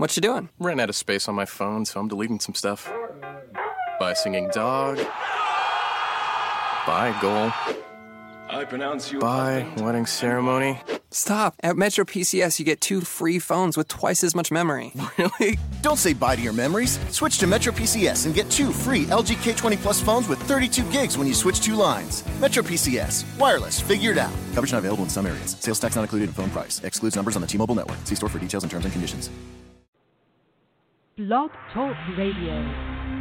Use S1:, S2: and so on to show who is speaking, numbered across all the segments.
S1: What you doing?
S2: Ran out of space on my phone, so I'm deleting some stuff. Bye, singing dog. Bye, goal.
S3: I pronounce you.
S2: Bye, wedding ceremony.
S1: Stop. At Metro PCS, you get 2 free phones with twice as much memory.
S2: Really?
S4: Don't say bye to your memories. Switch to Metro PCS and get 2 free LG K20 Plus phones with 32 gigs when you switch 2 lines. Metro PCS. Wireless. Figured out. Coverage not available in some areas. Sales tax not included in phone price. Excludes numbers on the T-Mobile network. See store for details and terms and conditions.
S5: Blog Talk Radio.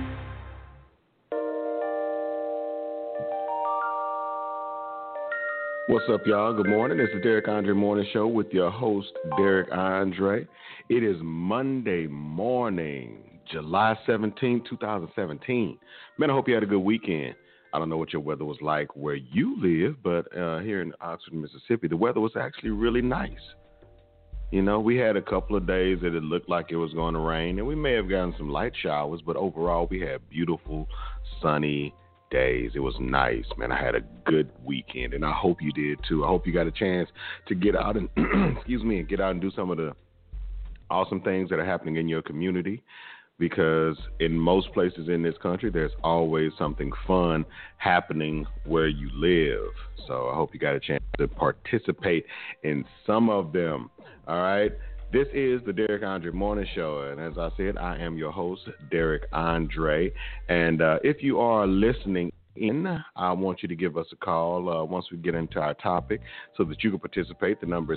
S6: What's up, y'all? Good morning. It's the Derek Andre Morning Show with your host, Derek Andre. It is Monday morning, July 17, 2017. Man, I hope you had a good weekend. I don't know what your weather was like where you live, but here in Oxford, Mississippi, the weather was actually really nice. You know, we had a couple of days that it looked like it was going to rain, and we may have gotten some light showers, but overall we had beautiful, sunny days. It was nice, man. I had a good weekend, and I hope you did too. I hope you got a chance to get out and get out and do some of the awesome things that are happening in your community, because in most places in this country, there's always something fun happening where you live. So I hope you got a chance to participate in some of them. All right. This is the Derek Andre Morning Show, and as I said, I am your host, Derek Andre, and if you are listening in, I want you to give us a call once we get into our topic so that you can participate. The number is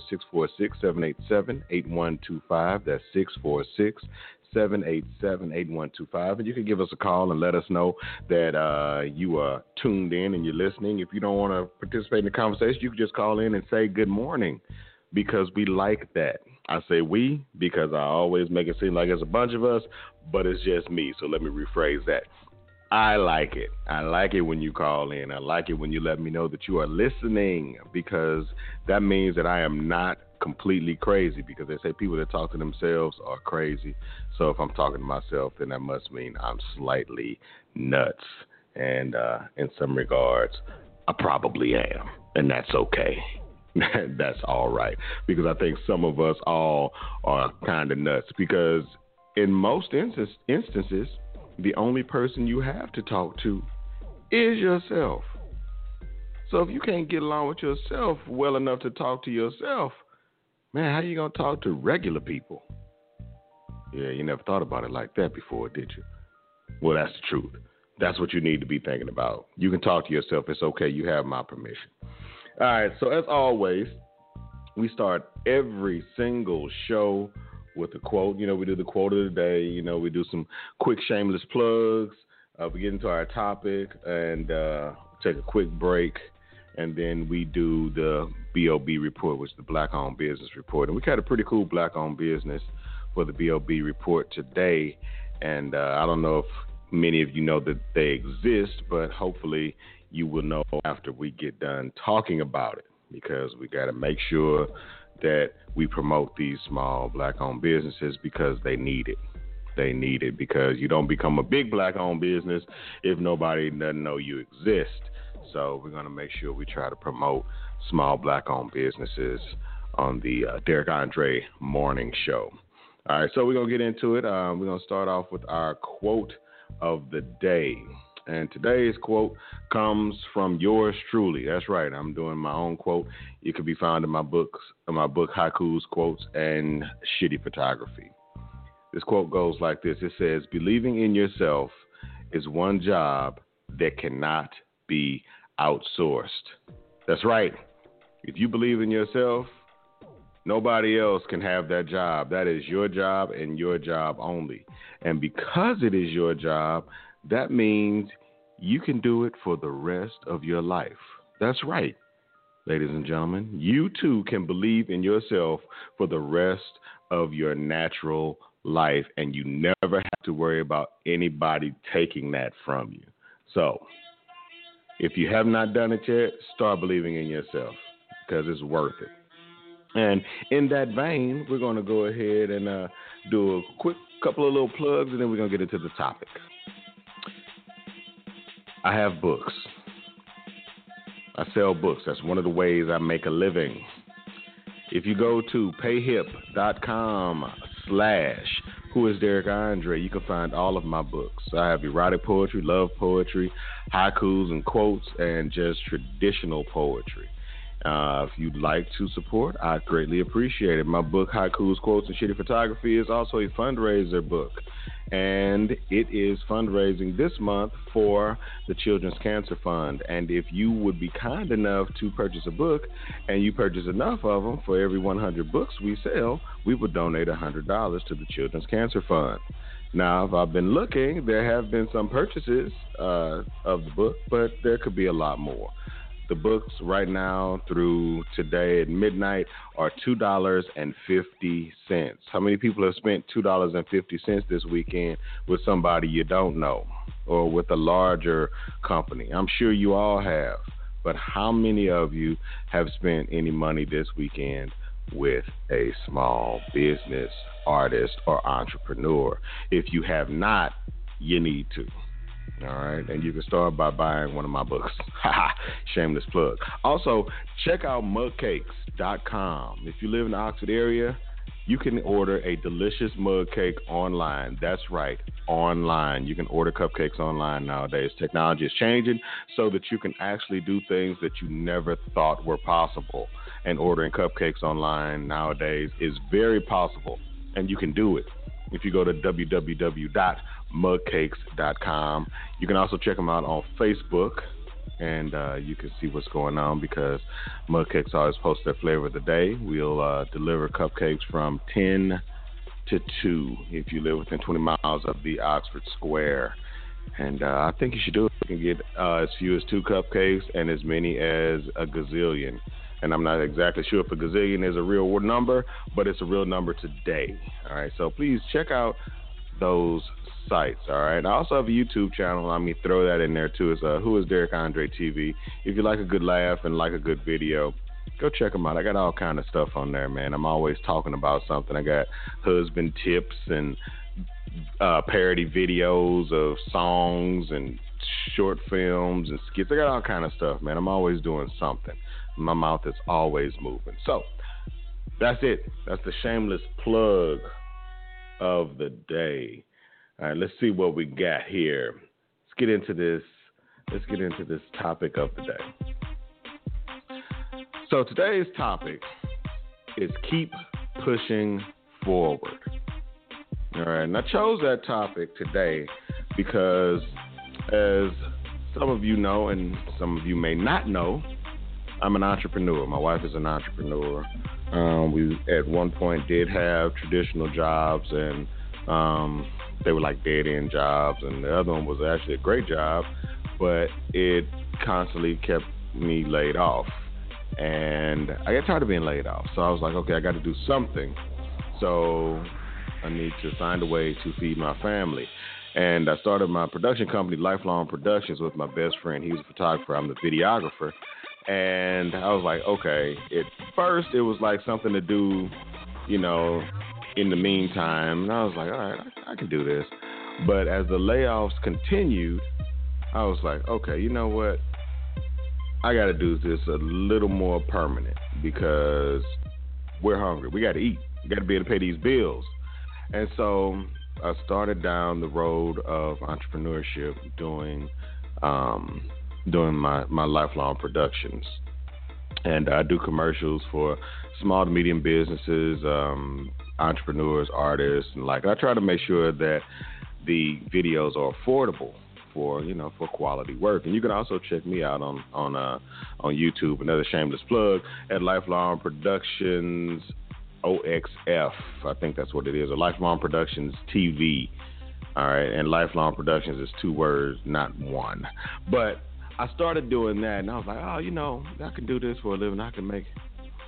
S6: 646-787-8125. That's 646-787-8125, and you can give us a call and let us know that you are tuned in and you're listening. If you don't want to participate in the conversation, you can just call in and say good morning, because we like that. I say we because I always make it seem like it's a bunch of us, but it's just me. So let me rephrase that. I like it. I like it when you call in. I like it when you let me know that you are listening, because that means that I am not completely crazy, because they say people that talk to themselves are crazy. So if I'm talking to myself, then that must mean I'm slightly nuts. And in some regards, I probably am, and that's okay. That's all right, because I think some of us all are kind of nuts, because in most instances, the only person you have to talk to is yourself. So if you can't get along with yourself well enough to talk to yourself, man, how you going to talk to regular people? Yeah, you never thought about it like that before, did you? Well, that's the truth. That's what you need to be thinking about. You can talk to yourself. It's okay. You have my permission. All right, so as always, we start every single show with a quote. You know, we do the quote of the day. You know, we do some quick shameless plugs. We get into our topic and take a quick break, and then we do the BOB report, which is the Black-Owned Business Report. And we got a pretty cool Black-Owned Business for the BOB report today. And I don't know if many of you know that they exist, but hopefully you will know after we get done talking about it, because we got to make sure that we promote these small Black-owned businesses, because they need it. They need it, because you don't become a big Black-owned business if nobody doesn't know you exist. So we're going to make sure we try to promote small Black-owned businesses on the Derek Andre Morning Show. All right, so we're going to get into it. We're going to start off with our quote of the day. And today's quote comes from yours truly. That's right. I'm doing my own quote. It can be found in my book, Haikus, Quotes, and Shitty Photography. This quote goes like this. It says, "Believing in yourself is one job that cannot be outsourced." That's right. If you believe in yourself, nobody else can have that job. That is your job and your job only. And because it is your job, that means you can do it for the rest of your life. That's right, ladies and gentlemen. You too can believe in yourself for the rest of your natural life, and you never have to worry about anybody taking that from you. So if you have not done it yet, start believing in yourself, because it's worth it. And in that vein, we're going to go ahead and do a quick couple of little plugs, and then we're going to get into the topic. I have books. I sell books. That's one of the ways I make a living. If you go to payhip.com Who is Derek Andre, you can find all of my books. I have erotic poetry, love poetry, haikus and quotes, and just traditional poetry. If you'd like to support, I'd greatly appreciate it. My book, Haikus, Quotes, and Shitty Photography, is also a fundraiser book. And it is fundraising this month for the Children's Cancer Fund. And if you would be kind enough to purchase a book, and you purchase enough of them, for every 100 books we sell, we would donate $100 to the Children's Cancer Fund. Now, if I've been looking, there have been some purchases of the book, but there could be a lot more. The books right now through today at midnight are $2.50. How many people have spent $2.50 this weekend with somebody you don't know or with a larger company? I'm sure you all have. But how many of you have spent any money this weekend with a small business, artist, or entrepreneur? If you have not, you need to. All right, and you can start by buying one of my books. Shameless plug. Also, check out mugcakes.com. If you live in the Oxford area, you can order a delicious mug cake online. That's right, online. You can order cupcakes online nowadays. Technology is changing so that you can actually do things that you never thought were possible. And ordering cupcakes online nowadays is very possible, and you can do it if you go to www.mugcakes.com. You can also check them out on Facebook, and you can see what's going on because Mugcakes always post their flavor of the day. We'll deliver cupcakes from 10 to 2 if you live within 20 miles of the Oxford Square. And I think you should do it. You can get as few as 2 cupcakes and as many as a gazillion. And I'm not exactly sure if a gazillion is a real number, but it's a real number today. All right, so please check out those sites. All right, I also have a YouTube channel. I mean, throw that in there too. It's Who is Derek Andre TV. If you like a good laugh and like a good video, go check them out. I got all kind of stuff on there, man. I'm always talking about something. I got husband tips and parody videos of songs and short films and skits. I got all kind of stuff, man. I'm always doing something. My mouth is always moving. So that's it. That's the shameless plug of the day. All right, let's see what we got here. Let's get into this topic of the day. So today's topic is keep pushing forward. All right, and I chose that topic today because, as some of you know and some of you may not know, I'm an entrepreneur. My wife is an entrepreneur. We at one point did have traditional jobs, and they were like dead-end jobs, and the other one was actually a great job, but it constantly kept me laid off. And I got tired of being laid off, so I was like, okay, I got to do something. So I need to find a way to feed my family. And I started my production company, Lifelong Productions, with my best friend. He's a photographer. I'm the videographer. And I was like, okay, at first it was like something to do, you know, in the meantime. And I was like, all right, I can do this. But as the layoffs continued, I was like, okay, you know what? I got to do this a little more permanent because we're hungry. We got to eat. We got to be able to pay these bills. And so I started down the road of entrepreneurship, doing my Lifelong Productions. And I do commercials for small to medium businesses, entrepreneurs, artists, and like I try to make sure that the videos are affordable for quality work. And you can also check me out on YouTube, another shameless plug, at Lifelong Productions OXF. I think that's what it is, or Lifelong Productions TV. All right, and Lifelong Productions is 2 words, not one. But I started doing that, and I was like, oh, I can do this for a living. I can make it.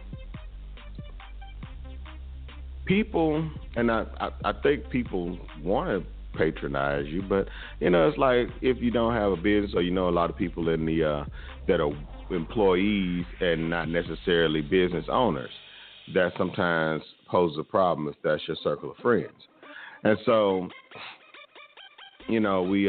S6: People, and I think people want to patronize you, but it's like if you don't have a business, or a lot of people in the that are employees and not necessarily business owners, that sometimes poses a problem if that's your circle of friends. And so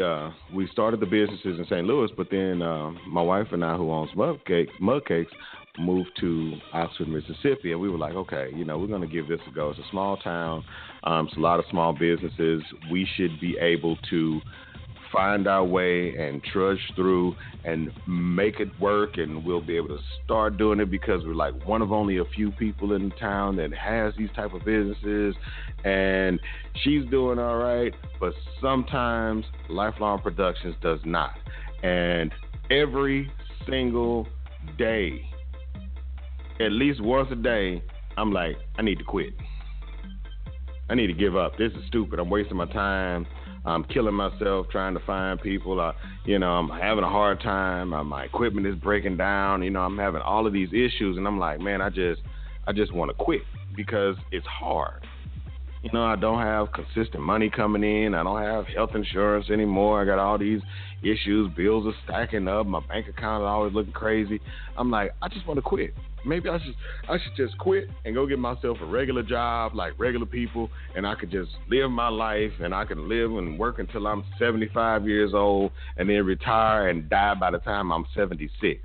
S6: we started the businesses in St. Louis, but then my wife and I, who owns Mugcakes, moved to Oxford, Mississippi, and we were like, okay, you know, we're going to give this a go. It's a small town. It's a lot of small businesses. We should be able to find our way and trudge through and make it work, and we'll be able to start doing it because we're like one of only a few people in town that has these type of businesses, and she's doing all right, but sometimes Lifelong Productions does not. And every single day, at least once a day, I'm like, I need to quit. I need to give up. This is stupid. I'm wasting my time. I'm killing myself trying to find people. I'm having a hard time. My equipment is breaking down. You know, I'm having all of these issues, and I'm like, man, I just want to quit because it's hard. You know, I don't have consistent money coming in. I don't have health insurance anymore. I got all these issues. Bills are stacking up. My bank account is always looking crazy. I'm like, I just want to quit. Maybe I should just quit and go get myself a regular job like regular people, and I could just live my life, and I can live and work until I'm 75 years old and then retire and die by the time I'm 76.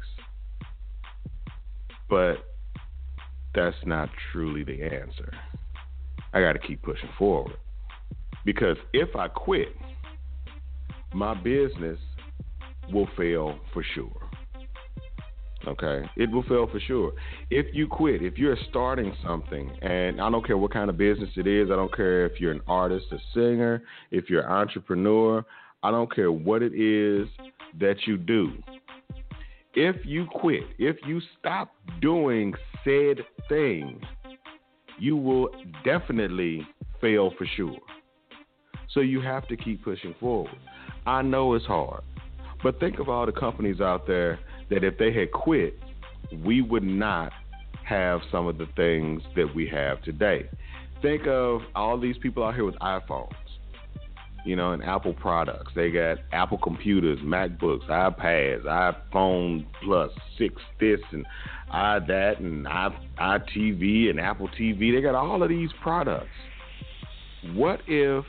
S6: But that's not truly the answer. I got to keep pushing forward, because if I quit, my business will fail for sure. Okay, it will fail for sure. If you quit, if you're starting something, and I don't care what kind of business it is, I don't care if you're an artist, a singer, if you're an entrepreneur, I don't care what it is that you do. If you quit, if you stop doing said thing, you will definitely fail for sure. So you have to keep pushing forward. I know it's hard, but think of all the companies out there that if they had quit, we would not have some of the things that we have today. Think of all these people out here with iPhones, you know, and Apple products. They got Apple computers, MacBooks, iPads, iPhone Plus 6 this and that and iTV and Apple TV. They got all of these products. What if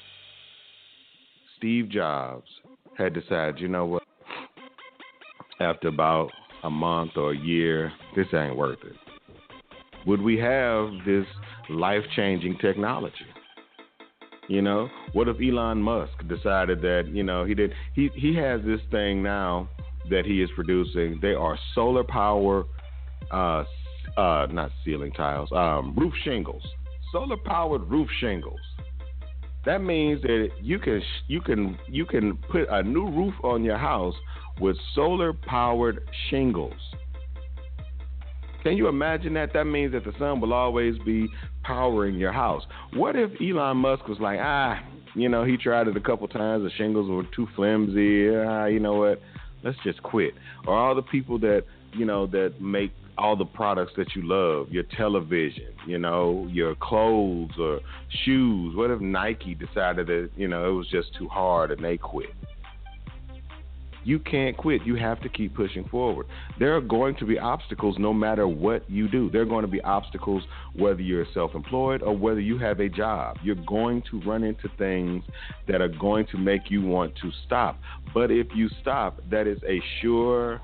S6: Steve Jobs had decided, you know what? After about a month or a year, this ain't worth it. Would we have this life-changing technology? You know, what if Elon Musk decided that, you know, he has this thing now that he is producing. They are solar power, not ceiling tiles, roof shingles, solar powered roof shingles. That means that you can put a new roof on your house with solar-powered shingles. Can you imagine that? That means that the sun will always be powering your house. What if Elon Musk was like, you know, he tried it a couple times, the shingles were too flimsy, you know what, let's just quit. Or all the people that, you know, that make all the products that you love, your television, you know, your clothes or shoes. What if Nike decided that, you know, it was just too hard and they quit? You can't quit. You have to keep pushing forward. There are going to be obstacles no matter what you do. There are going to be obstacles whether you're self-employed or whether you have a job. You're going to run into things that are going to make you want to stop. But if you stop, that is a sure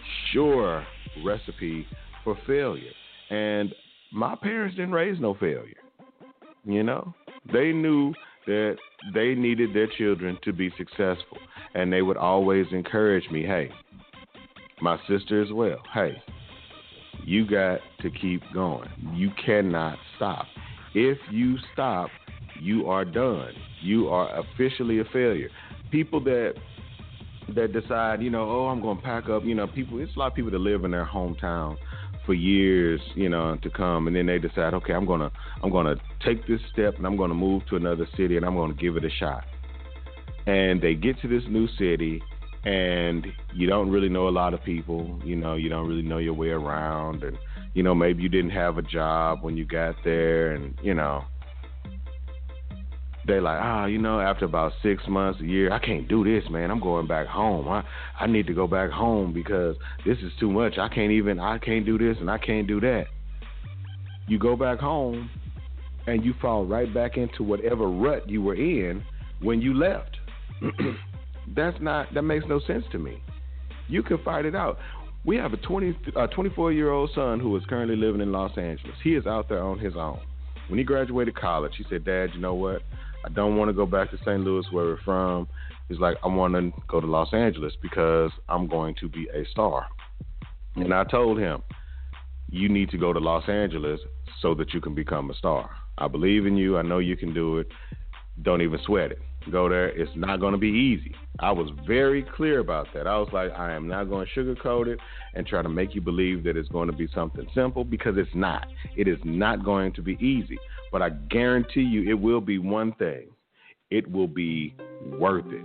S6: recipe for failure. And my parents didn't raise no failure. You know, they knew that they needed their children to be successful. And they would always encourage me, hey, my sister as well, hey, you got to keep going. You cannot stop. If you stop, you are done. You are officially a failure. People that decide, you know, I'm going to pack up, you know, it's a lot of people that live in their hometown for years, you know, to come, and then they decide, okay, I'm gonna take this step and I'm gonna move to another city and I'm gonna give it a shot. And they get to this new city and you don't really know a lot of people, you know, you don't really know your way around, and you know, maybe you didn't have a job when you got there, and you know, they're like, you know, after about 6 months, a year, I can't do this, man. I'm going back home. I need to go back home because this is too much. I can't do this and I can't do that. You go back home and you fall right back into whatever rut you were in when you left. That makes no sense to me. You can fight it out. We have a 24-year-old son who is currently living in Los Angeles. He is out there on his own. When he graduated college, he said, Dad, you know what? I don't want to go back to St. Louis where we're from. He's like, I want to go to Los Angeles because I'm going to be a star. And I told him, you need to go to Los Angeles so that you can become a star. I believe in you. I know you can do it. Don't even sweat it. Go there. It's not going to be easy. I was very clear about that. I was like, I am not going to sugarcoat it and try to make you believe that it's going to be something simple, because it's not. It is not going to be easy. But I guarantee you it will be one thing. It will be worth it.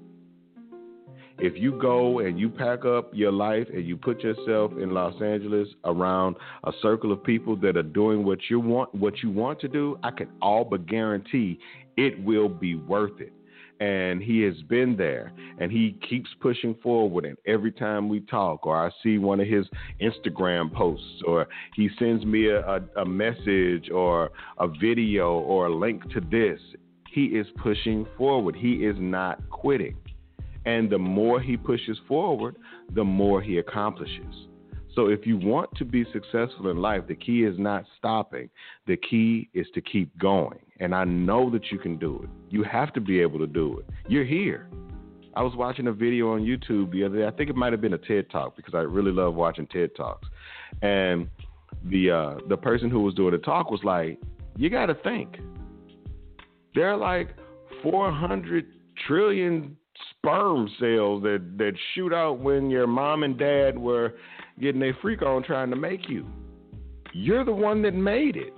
S6: If you go and you pack up your life and you put yourself in Los Angeles around a circle of people that are doing what you want to do, I can all but guarantee it will be worth it. And he has been there, and he keeps pushing forward. And every time we talk, or I see one of his Instagram posts, or he sends me a message or a video or a link to this, he is pushing forward. He is not quitting. And the more he pushes forward, the more he accomplishes. So if you want to be successful in life, the key is not stopping. The key is to keep going. And I know that you can do it. You have to be able to do it. You're here. I was watching a video on YouTube the other day. I think it might have been a TED Talk, because I really love watching TED Talks. And the person who was doing the talk was like, you got to think. There are like 400 trillion sperm cells that shoot out when your mom and dad were getting their freak on trying to make you. You're the one that made it.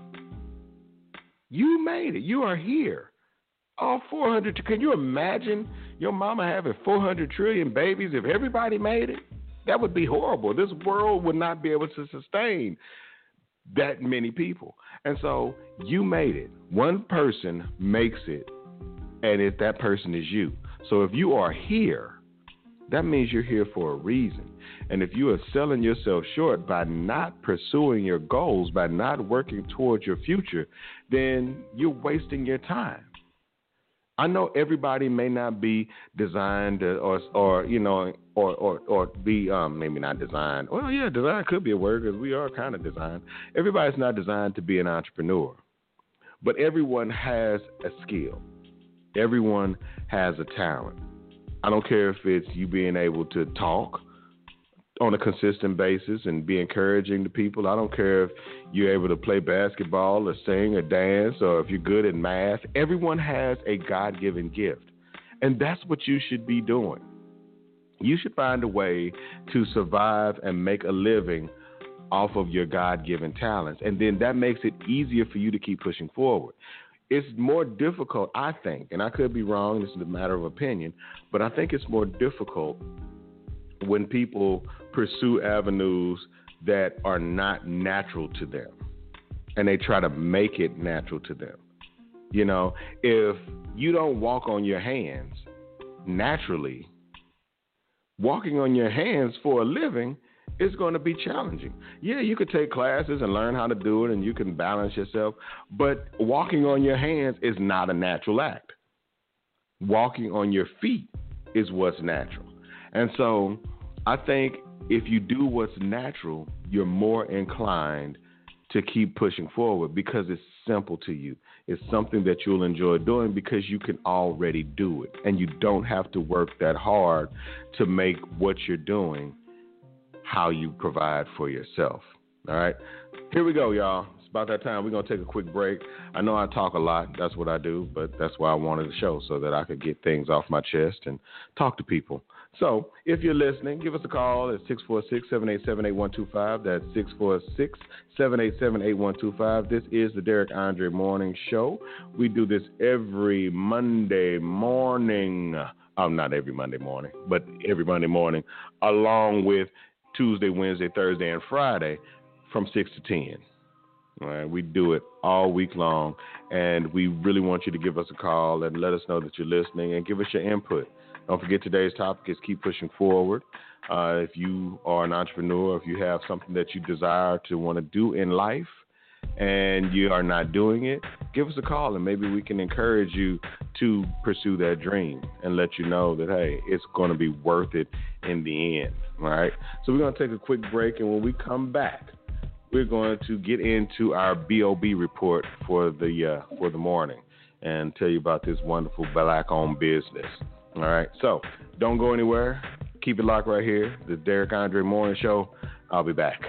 S6: You made it. You are here. All 400. Can you imagine your mama having 400 trillion babies? If everybody made it, that would be horrible. This world would not be able to sustain that many people. And so you made it. One person makes it, and if that person is you. So if you are here, that means you're here for a reason. And if you are selling yourself short by not pursuing your goals, by not working towards your future, then you're wasting your time. I know everybody may not be designed or be maybe not designed. Well, yeah, design could be a word, because we are kind of designed. Everybody's not designed to be an entrepreneur, but everyone has a skill. Everyone has a talent. I don't care if it's you being able to talk on a consistent basis and be encouraging to people. I don't care if you're able to play basketball or sing or dance, or if you're good at math. Everyone has a God-given gift, and that's what you should be doing. You should find a way to survive and make a living off of your God-given talents, and then that makes it easier for you to keep pushing forward. It's more difficult, I think, and I could be wrong, this is a matter of opinion, but I think it's more difficult when people pursue avenues that are not natural to them, and they try to make it natural to them. You know, if you don't walk on your hands naturally, walking on your hands for a living is going to be challenging. Yeah, you could take classes and learn how to do it, and you can balance yourself, but walking on your hands is not a natural act. Walking on your feet is what's natural. And so I think if you do what's natural, you're more inclined to keep pushing forward, because it's simple to you. It's something that you'll enjoy doing because you can already do it, and you don't have to work that hard to make what you're doing how you provide for yourself. All right, here we go, y'all. It's about that time. We're going to take a quick break. I know I talk a lot. That's what I do, but that's why I wanted the show, so that I could get things off my chest and talk to people. So if you're listening, give us a call at 646-787-8125. That's 646-787-8125. This is the Derek Andre Morning Show. We do this every Monday morning. Not every Monday morning, but every Monday morning, along with Tuesday, Wednesday, Thursday, and Friday from 6 to 10. All right, we do it all week long, and we really want you to give us a call and let us know that you're listening and give us your input. Don't forget, today's topic is keep pushing forward. If you are an entrepreneur, if you have something that you desire to want to do in life, and you are not doing it, give us a call and maybe we can encourage you to pursue that dream and let you know that, hey, it's going to be worth it in the end. All right. So we're going to take a quick break, and when we come back, we're going to get into our BOB report for the morning and tell you about this wonderful Black-owned business. All right. So don't go anywhere. Keep it locked right here. The Derek Andre Morning Show. I'll be back.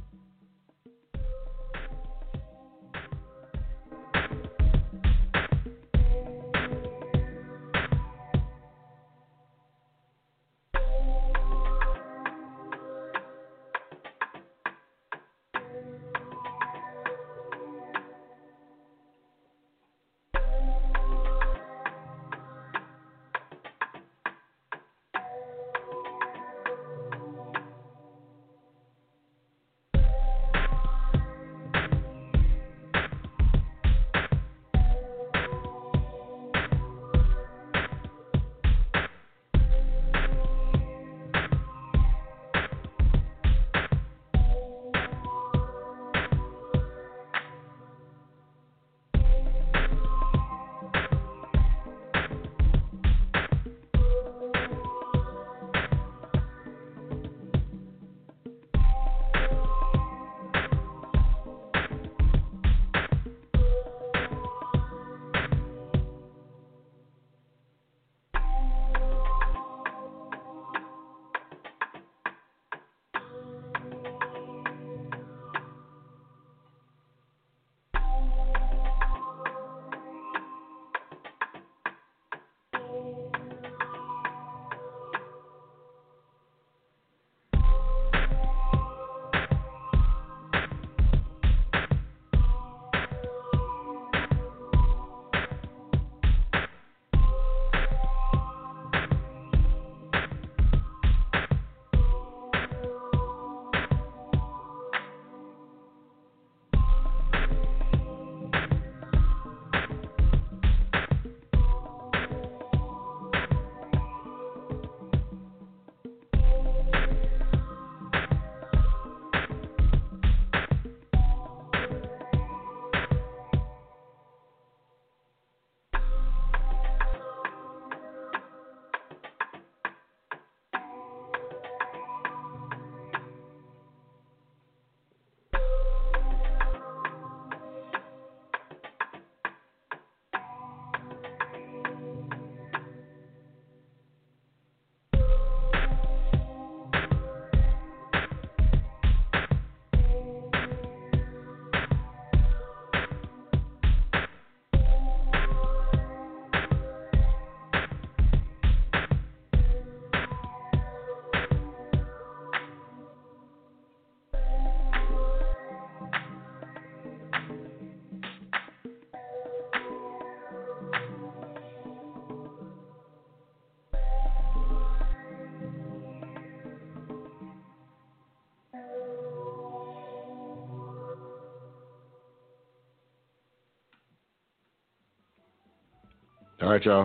S6: All right, y'all.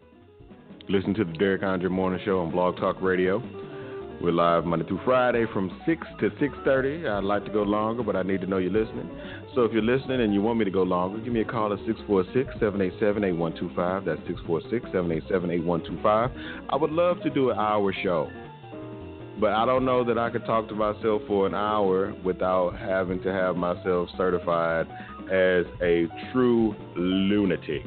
S6: Listen to the Derek Andre Morning Show on Blog Talk Radio. We're live Monday through Friday from 6 to 6:30. I'd like to go longer, but I need to know you're listening. So if you're listening and you want me to go longer, give me a call at 646-787-8125. That's 646-787-8125. I would love to do an hour show, but I don't know that I could talk to myself for an hour without having to have myself certified as a true lunatic.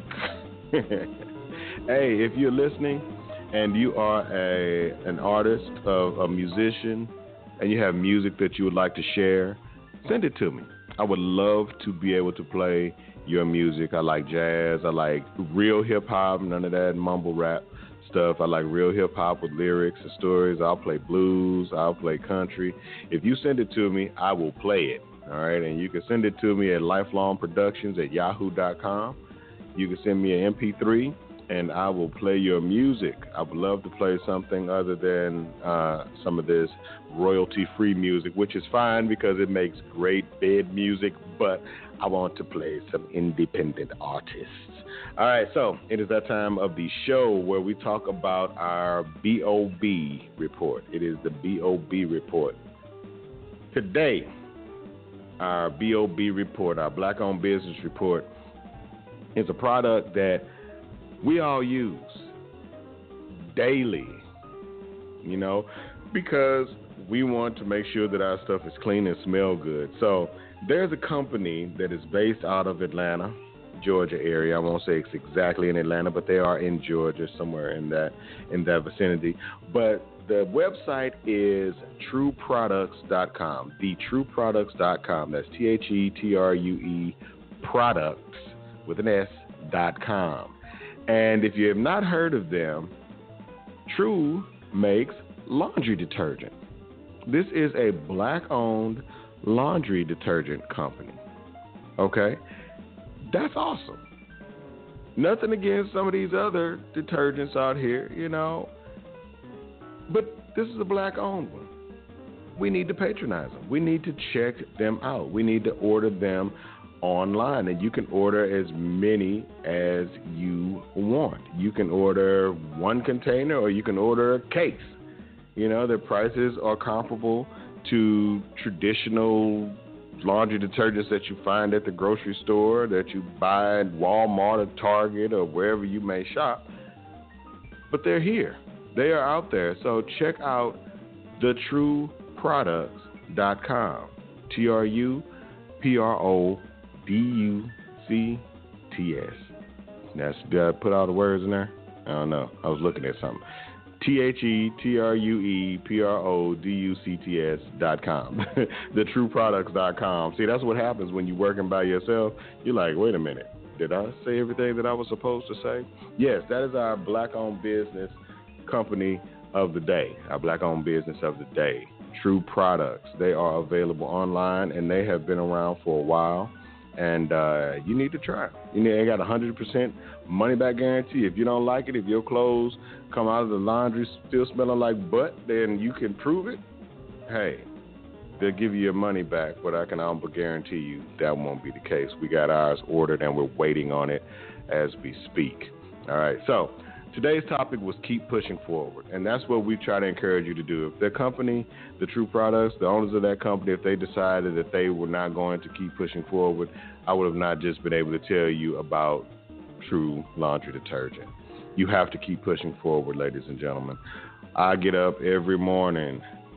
S6: Hey, if you're listening and you are an artist, a musician, and you have music that you would like to share, send it to me. I would love to be able to play your music. I like jazz. I like real hip-hop, none of that mumble rap stuff. I like real hip-hop with lyrics and stories. I'll play blues. I'll play country. If you send it to me, I will play it. All right, and you can send it to me at lifelongproductions@yahoo.com. You can send me an MP3, and I will play your music. I would love to play something other than some of this royalty-free music, which is fine because it makes great bed music, but I want to play some independent artists. All right, so it is that time of the show where we talk about our BOB report. It is the BOB report. Today, our BOB report, our Black-Owned Business Report, is a product that we all use daily, you know, because we want to make sure that our stuff is clean and smell good. So there's a company that is based out of Atlanta, Georgia area. I won't say it's exactly in Atlanta, but they are in Georgia, somewhere in that vicinity. But the website is TrueProducts.com, thetrueproducts.com. That's THETRUE products with an S.com. And if you have not heard of them, True makes laundry detergent. This is a Black-owned laundry detergent company. Okay? That's awesome. Nothing against some of these other detergents out here, you know. But this is a Black-owned one. We need to patronize them. We need to check them out. We need to order them online, and you can order as many as you want. You can order one container or you can order a case. You know, their prices are comparable to traditional laundry detergents that you find at the grocery store, that you buy at Walmart or Target or wherever you may shop. But they're here. They are out there. So check out thetrueproducts.com. TRUEPRODUCTS. Did I put all the words in there? I don't know. I was looking at something. THETRUEPRODUCTS.com. thetrueproducts.com. See, that's what happens when you're working by yourself. You're like, wait a minute. Did I say everything that I was supposed to say? Yes, that is our Black-owned business company of the day, our Black-owned business of the day, True Products. They are available online, and they have been around for a while, and you need to try it. They got 100% money-back guarantee. If you don't like it, if your clothes come out of the laundry still smelling like butt, then you can prove it. Hey, they'll give you your money back, but I can almost guarantee you that won't be the case. We got ours ordered, and we're waiting on it as we speak. All right, so today's topic was keep pushing forward, and that's what we try to encourage you to do. If the company, the True Products, the owners of that company, if they decided that they were not going to keep pushing forward, I would have not just been able to tell you about True laundry detergent. You have to keep pushing forward, ladies and gentlemen. I get up every morning,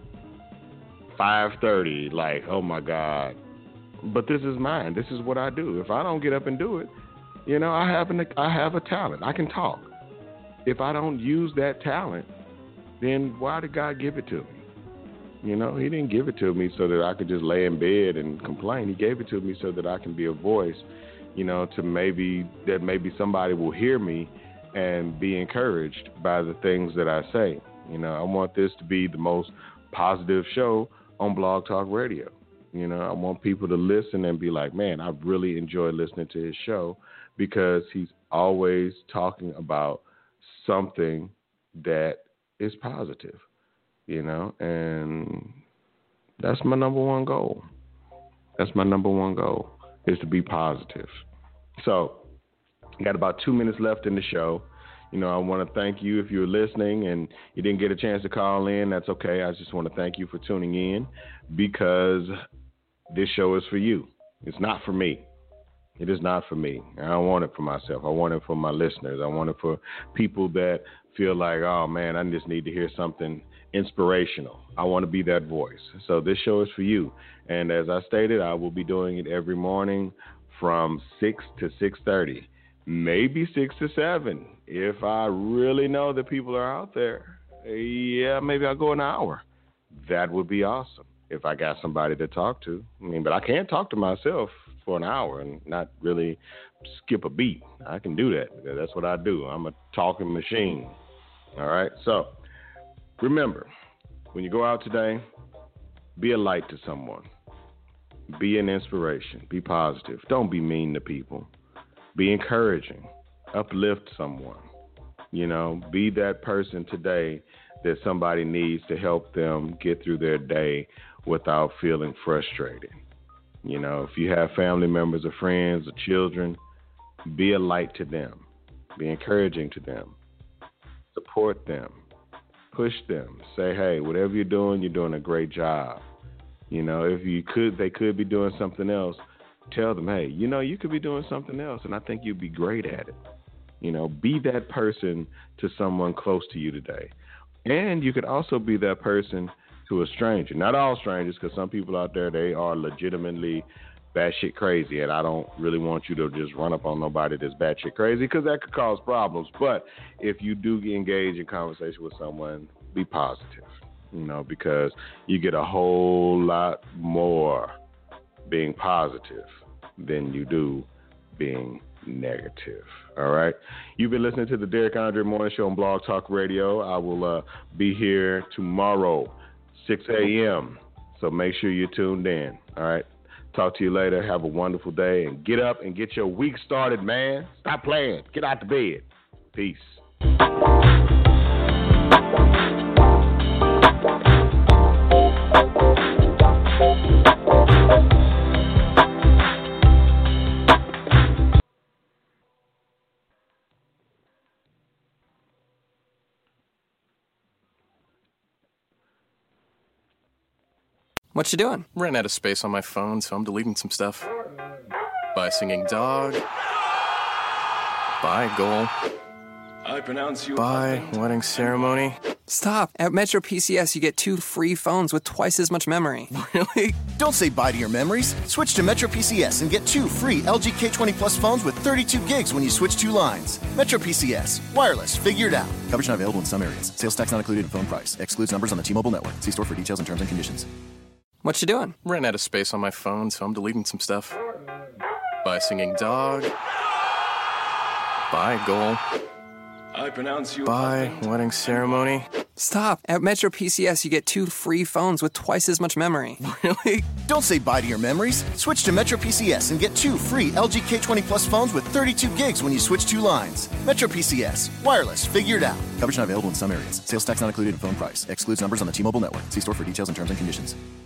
S6: 5:30, like, oh my God. But this is mine. This is what I do. If I don't get up and do it, you know, I have a talent. I can talk. If I don't use that talent, then why did God give it to me? You know, he didn't give it to me so that I could just lay in bed and complain. He gave it to me so that I can be a voice, you know, to maybe somebody will hear me and be encouraged by the things that I say. You know, I want this to be the most positive show on Blog Talk Radio. You know, I want people to listen and be like, man, I really enjoy listening to his show because he's always talking about something that is positive, you know, and that's my number one goal. That's my number one goal, is to be positive. So, got about 2 minutes left in the show. You know, I want to thank you if you're listening and you didn't get a chance to call in. That's okay. I just want to thank you for tuning in because this show is for you. It's not for me. It is not for me. I don't want it for myself. I want it for my listeners. I want it for people that feel like, oh, man, I just need to hear something inspirational. I want to be that voice. So this show is for you. And as I stated, I will be doing it every morning from 6 to 6:30, maybe 6 to 7. If I really know that people are out there, yeah, maybe I'll go an hour. That would be awesome if I got somebody to talk to. I mean, but I can't talk to myself for an hour and not really skip a beat. I can do that because that's what I do. I'm a talking machine. All right. So remember, when you go out today, be a light to someone. Be an inspiration. Be positive. Don't be mean to people. Be encouraging. Uplift someone. You know, be that person today that somebody needs to help them get through their day without feeling frustrated. You know, if you have family members or friends or children, be a light to them. Be encouraging to them. Support them. Push them. Say, hey, whatever you're doing a great job. You know, if they could be doing something else. Tell them, hey, you know, you could be doing something else, and I think you'd be great at it. You know, be that person to someone close to you today. And you could also be that person to a stranger. Not all strangers, because some people out there, they are legitimately batshit crazy, and I don't really want you to just run up on nobody that's batshit crazy, because that could cause problems. But if you do engage in conversation with someone, be positive, you know, because you get a whole lot more being positive than you do being negative. All right. You've been listening to the Derek Andre Morning Show on Blog Talk Radio. I will be here tomorrow, 6 a.m. So make sure you're tuned in. All right. Talk to you later. Have a wonderful day, and get up and get your week started, man. Stop playing. Get out the bed. Peace.
S1: What you doing?
S2: Ran out of space on my phone, so I'm deleting some stuff. By singing dog. By goal.
S3: I pronounce you.
S2: By wedding ceremony.
S1: Stop. At Metro PCS, you get 2 free phones with twice as much memory.
S2: Really?
S4: Don't say bye to your memories. Switch to Metro PCS and get 2 free LG K20 Plus phones with 32 gigs when you switch 2 lines. Metro PCS. Wireless. Figured out. Coverage not available in some areas. Sales tax not included in phone price. Excludes numbers on the T-Mobile network. See store for details and terms and conditions.
S1: What you doing?
S2: Ran out of space on my phone, so I'm deleting some stuff. By singing dog. By goal.
S3: I pronounce you.
S2: By wedding ceremony.
S1: Stop. At Metro PCS, you get 2 free phones with twice as much memory.
S2: Really?
S4: Don't say bye to your memories. Switch to Metro PCS and get 2 free LG K20 Plus phones with 32 gigs when you switch 2 lines. Metro PCS. Wireless. Figured out. Coverage not available in some areas. Sales tax not included in phone price. Excludes numbers on the T-Mobile network. See store for details and terms and conditions.